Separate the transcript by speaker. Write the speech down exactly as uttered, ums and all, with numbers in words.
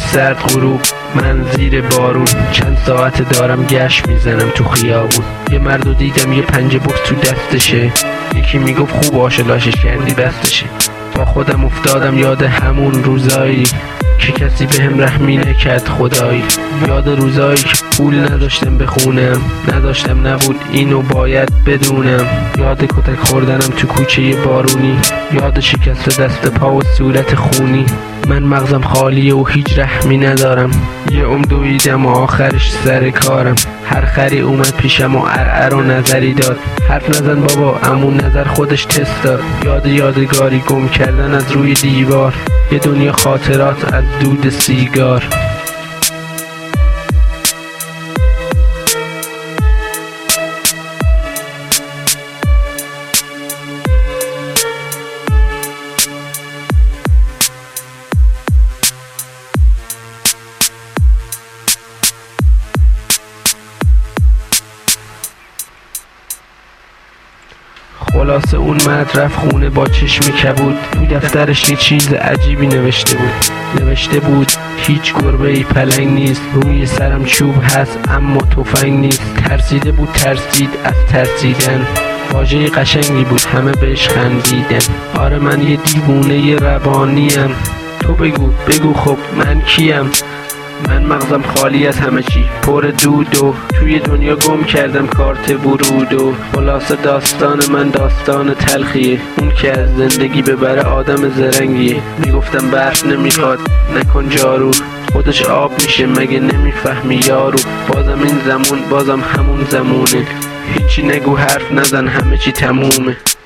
Speaker 1: سرد غروب، من زیر بارون چند ساعت دارم گشت میزنم تو خیابون. یه مردو دیدم یه پنجه بوکس تو دستشه، یکی میگفت خوب آشلاشش کردی بستشه. با خودم افتادم یاد همون روزایی که کسی به هم رحمی نکرد خدایی. یاد روزایی که پول نداشتم بخونم، نداشتم نبود اینو باید بدونم. یاد کتک خوردنم تو کوچه بارونی، یاد شکست دست پا و صورت خونی. من مغزم خالیه و هیچ رحمی ندارم، یه عمر دویدم و آخرش سر کارم. هر خری اومد پیشم و ارعر و نظری داد، حرف نزن بابا امون نظر خودش تست داد. یاد یادگاری گم کردن از روی دیوار، یه دنیا خاطرات از دود سیگار. خلاصه اون مرد رفت خونه با چشم کبود، تو دفترش یه چیز عجیبی نوشته بود. نوشته بود هیچ گربه ای پلنگ نیست، روی سرم چوب هست اما تفنگ نیست. ترسیده بود ترسید از ترسیدن، واژه قشنگی بود همه بهش خندیدن. آره من یه دیوونه روانیم، تو بگو بگو خب من کیم؟ من مغزم خالی از همه چی، پر دود و توی دنیا گم کردم کارت ورود. و خلاصه داستان من داستان تلخیه، اون که از زندگی ببره آدم زرنگیه. میگفتم برف نمیخواد نکن جارو، خودش آب میشه مگه نمیفهمی یارو. بازم این زمون بازم همون زمونه، هیچی نگو حرف نزن همه چی تمومه.